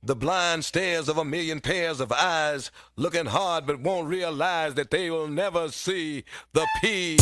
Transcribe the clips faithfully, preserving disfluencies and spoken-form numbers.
The blind stares of a million pairs of eyes, looking hard but won't realize that they will never see the P.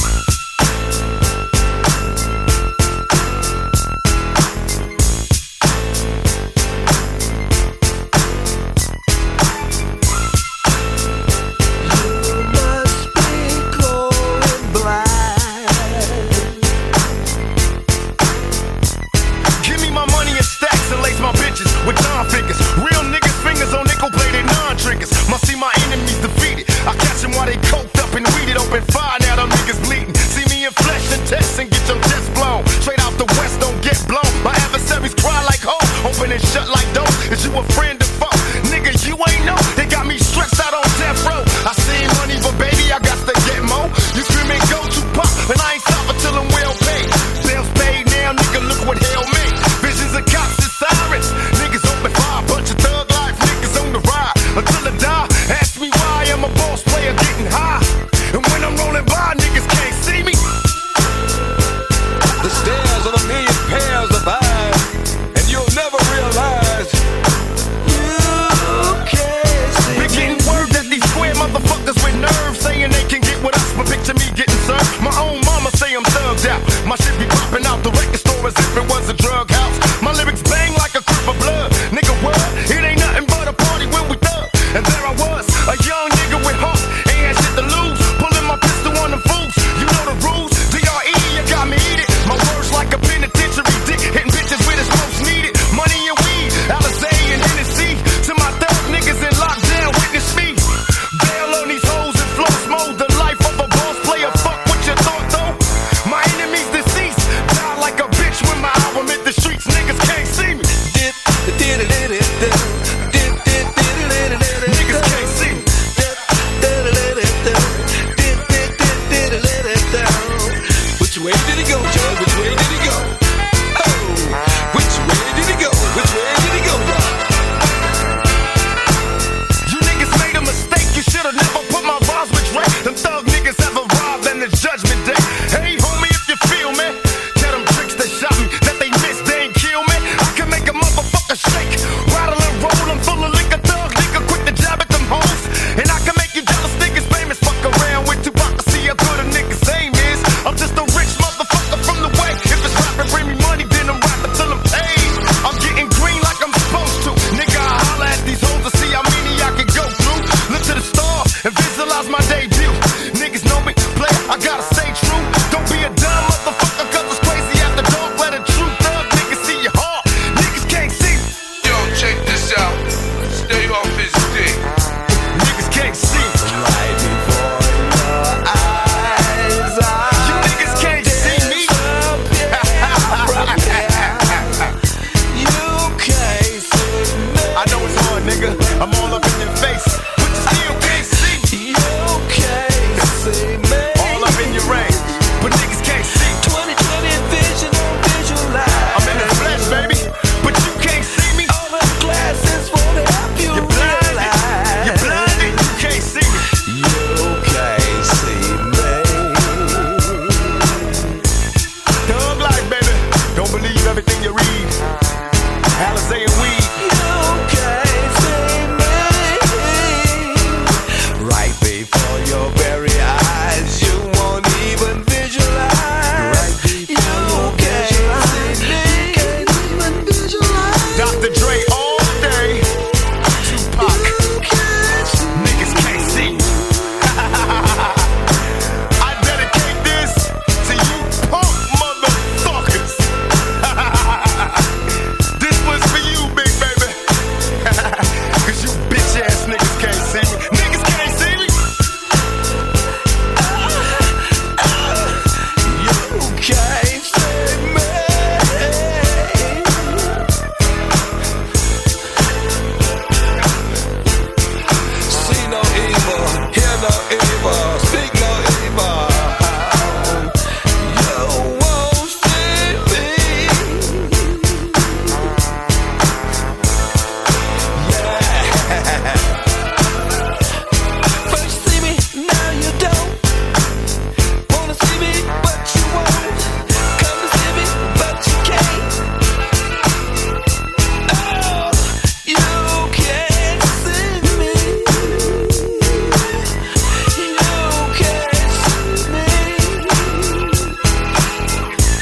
My bitches with John figures, real niggas fingers on nickel plated non-triggers. Must see my enemies defeated. I catch them while they coked up and weeded. Open fire, now them niggas bleeding. See me in flesh and test and get your chest blown. Straight out the west, don't get blown. My adversaries cry like ho, open and shut like doors. Is you a friend or foe? Nigga, you ain't know. They got me stretched out on death row. I seen money, but baby, I got to get more. You screaming go to pop, and I ain't stopping till I'm well paid. Bills paid now, nigga, look what hell made. Visions of cops and sirens. Niggas open fire, bunch of thug life niggas on the ride. Until I die, ask me why I'm a boss player getting high. And when I'm rolling by, niggas can't see me. The stares of a million pairs of eyes, and you'll never realize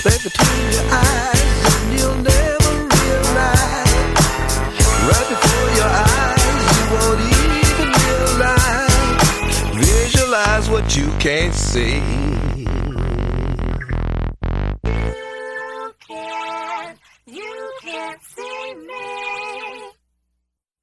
right between your eyes, and you'll never realize. Right before your eyes, you won't even realize. Visualize what you can't see.